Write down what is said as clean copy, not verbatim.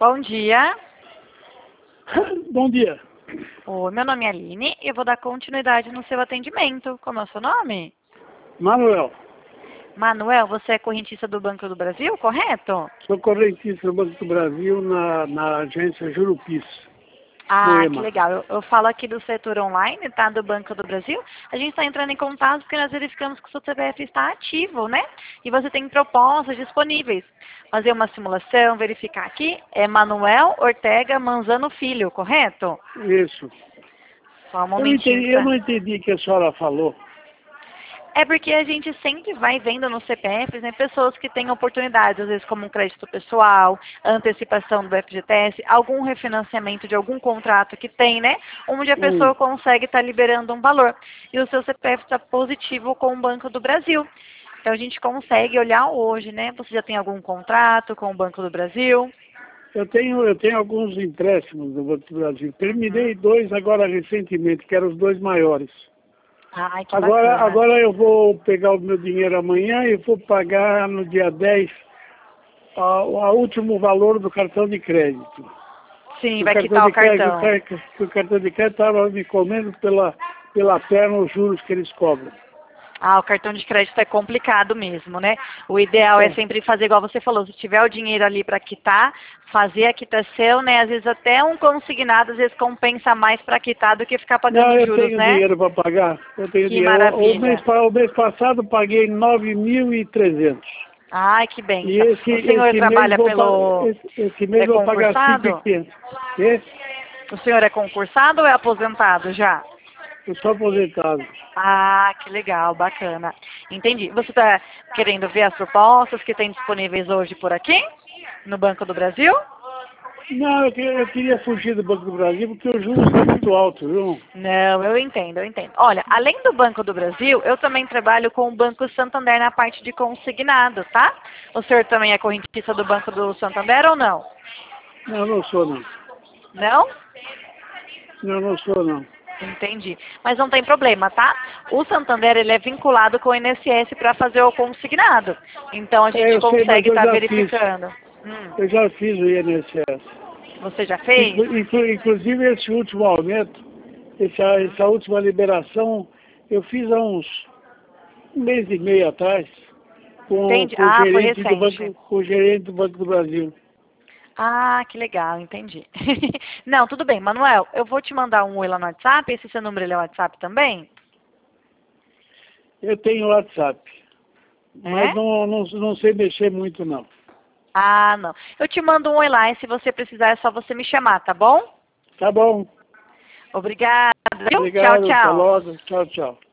Bom dia. Bom dia. Oi, meu nome é Aline e eu vou dar continuidade no seu atendimento. Como é o seu nome? Manuel, Manuel, você é correntista do Banco do Brasil, correto? sou correntista do Banco do Brasil na agência Jurupis, Ah, que Moema. legal. Eu falo aqui do setor online, tá? Do Banco do Brasil. A gente está entrando em contato porque nós verificamos que o seu CPF está ativo, né? E você tem propostas disponíveis. Fazer uma simulação, verificar aqui. É Manuel Ortega Manzano Filho, correto? Isso. Só um momentinho, Eu tá? não entendi o que a senhora falou. É porque a gente sempre vai vendo nos CPFs, né, pessoas que têm oportunidades, às vezes como um crédito pessoal, antecipação do FGTS, algum refinanciamento de algum contrato que tem, né, onde a pessoa consegue estar liberando um valor. E o seu CPF está positivo com o Banco do Brasil. Então a gente consegue olhar hoje, né? Você já tem algum contrato com o Banco do Brasil? Eu tenho alguns empréstimos do Banco do Brasil. Terminei dois agora recentemente, que eram os dois maiores. Ai, que bacana. Agora eu vou pegar o meu dinheiro amanhã e vou pagar no dia 10 o último valor do cartão de crédito. Sim, vai quitar o cartão. O cartão de crédito estava me comendo pela perna os juros que eles cobram. Ah, o cartão de crédito é complicado mesmo, né? O ideal é sempre fazer igual você falou, se tiver o dinheiro ali para quitar, fazer a quitação, né? Às vezes até um consignado, às vezes compensa mais para quitar do que ficar pagando Não, eu juros, tenho né? dinheiro para pagar. Eu tenho Que dinheiro. maravilha. O mês passado paguei 9.300. Ai, que E benção. O senhor trabalha pelo... esse mês É vou pagar concursado? 5.500. Quê? O senhor é concursado ou é aposentado já? Eu sou aposentado. Ah, que legal, bacana. Entendi. Você está querendo ver as propostas que tem disponíveis hoje por aqui, no Banco do Brasil? Não, eu queria fugir do Banco do Brasil porque o juros está muito alto, viu? Não, eu entendo, eu entendo. Olha, além do Banco do Brasil, eu também trabalho com o Banco Santander na parte de consignado, tá? O senhor também é correntista do Banco do Santander ou não? Não, não sou não. Não? Não sou não. Entendi. Mas não tem problema, tá? O Santander, ele é vinculado com o INSS para fazer o consignado. Então, a gente Eu sei, mas consegue eu estar já verificando. Eu já fiz o INSS. Você já fez? Inclusive esse último aumento, essa última liberação, eu fiz há um mês e meio atrás Entendi. com o Ah, foi gerente recente. com o gerente do Banco do Brasil. Ah, que legal, entendi. Não, tudo bem, Manuel, eu vou te mandar um oi lá no WhatsApp. Esse seu número ele é WhatsApp também? Eu tenho WhatsApp, mas É? não sei mexer muito não. Ah, não. Eu te mando um oi lá e se você precisar é só você me chamar, tá bom? Tá bom. Obrigada. Viu? Tchau, Obrigado. Até tchau. logo. Tchau, tchau.